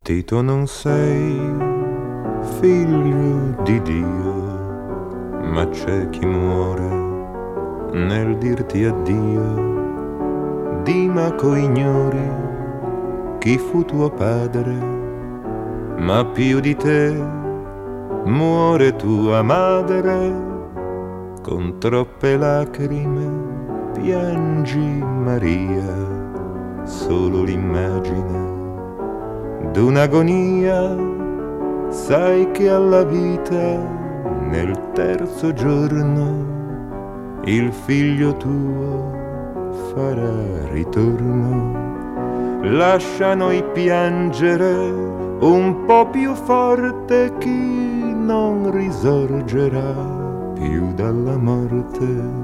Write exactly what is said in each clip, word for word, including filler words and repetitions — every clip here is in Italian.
Tito, non sei figlio di Dio, ma c'è chi muore nel dirti addio. Dimaco ignori chi fu tuo padre, ma più di te muore tua madre. Con troppe lacrime piangi Maria, solo l'immagine d'un'agonia. Sai che alla vita nel terzo giorno il figlio tuo farà ritorno. Lascia noi piangere un po' più forte, chi non risorgerà più dalla morte.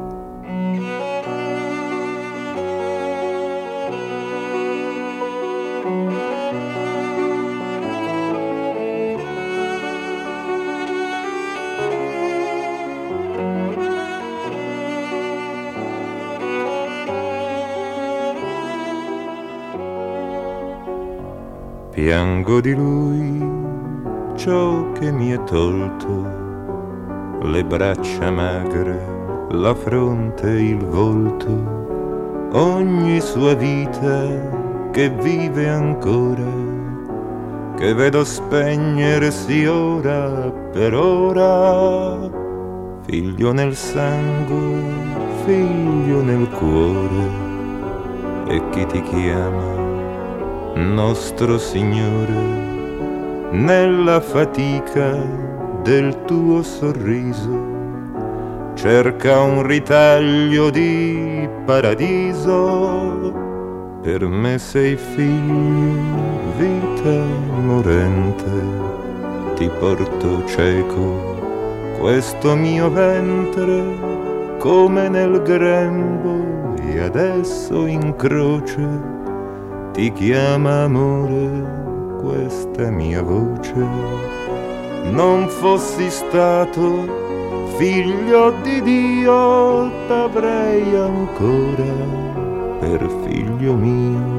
Piango di lui ciò che mi è tolto, le braccia magre, la fronte, il volto, ogni sua vita che vive ancora, che vedo spegnersi ora per ora. Figlio nel sangue, figlio nel cuore, e chi ti chiama nostro Signore, nella fatica del tuo sorriso cerca un ritaglio di paradiso. Per me sei figlio, vita morente, ti porto cieco questo mio ventre come nel grembo, e adesso in croce ti chiama amore questa mia voce. Non fossi stato figlio di Dio, t'avrei ancora per figlio mio.